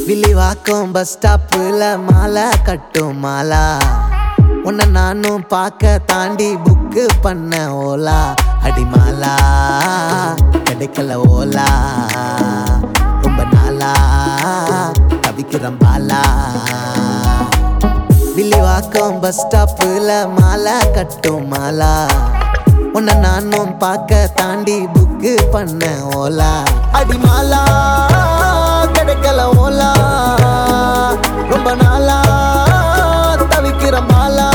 Villivakkam bus ஸ்டாப்புல மாலை கட்டும் மாலா உன்னை நானும் பார்க்க தாண்டி புக்கு பண்ண ஓலா அடிமாலா கிடைக்கல ஓலா ரொம்ப நாளா தவிக்கிறேன் பாலா வில்லிவாக்கம் பஸ் ஸ்டாப்புல மாலை கட்டும் மாலா உன்னை நானும் பார்க்க தாண்டி புக்கு பண்ண ஓலா அடிமாலா கிடைக்கல ஓலா ரொம்ப நாளா தவிக்கிற மாலா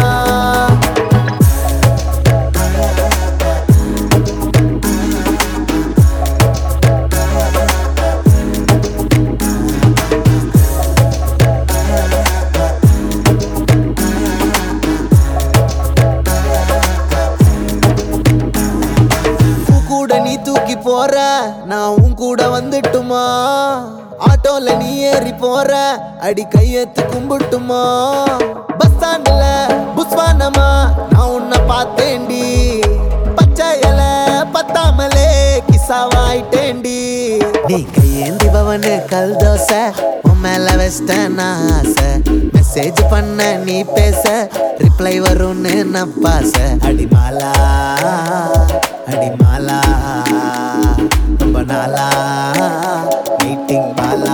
நீ தூக்கி போற நான் உன் கூட வந்துட்டுமா ஆட்டோல நீ ஏறி போற அடி கையெத்து கும்பிட்டுமா பஸ் ஸ்டாண்ட்ல புஸ்வானமா நான் உன்னை பார்த்தேன்டி பச்சை இலை பத்தாமலே கிசாவாயிட்டேன்டி நீ கையேந்தி பவனு கல் தோசை உன் மேல வெஸ்டர்ன் ஆசை மெசேஜ் பண்ண நீ பேச ரிப்ளை வரும்னு நப்பாச அடிமாலா அடிமாலா ரொம்ப நாளா மீட்டிங் பாலா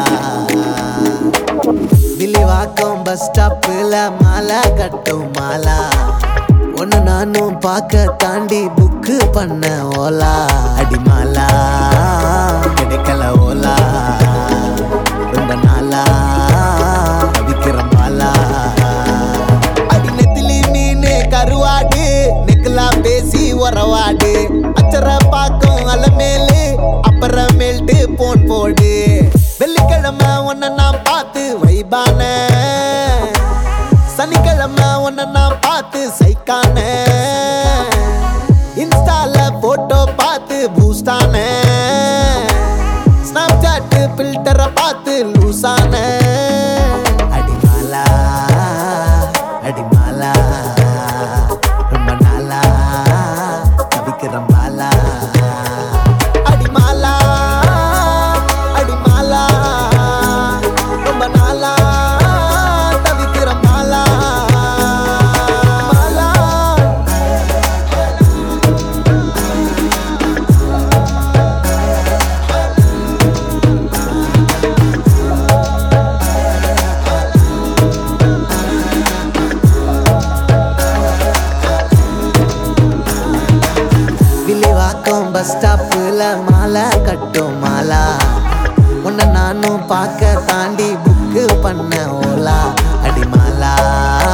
வில்லிவாக்கம் பஸ் ஸ்டாப்புல மாலை கட்டும் மாலா ஒன்னு நானும் பார்க்க தாண்டி புக்கு பண்ண ஓலா அடிமாலா கிடைக்கல ஓலா ரொம்ப நாளா தவிக்கிறேன் பாலா அடி நெத்திலி மீன் கருவாடு நெக்கலா பேசி உறவாடு அச்சர பாக்கும் அலமேலு அப்புறமேல்ட்டு போன் போடு வெள்ளிக்கிழமை உன்னை நான் பார்த்து வைபான சனிக்கிழமை உன்னை நான் பார்த்து சைக்கான இன்ஸ்டால போட்டோ பார்த்து பூஸ்டான ஸ்னாப் சாட் ஃபில்டரை பார்த்து லூசான அடிமாலா அடிமாலா ரொம்ப நாளா தவிக்கிறேன் பாலா அடிமாலா அடிமாலா ரொம்ப நாளா தவிக்கிறேன் பாலா மாலா வில்லிவாக்கம் பஸ் ஸ்டாப்புல மாலை கட்டும் மாலா உன்னை நானும் பார்க்க தாண்டி புக்கு பண்ண ஓலா அடிமாலா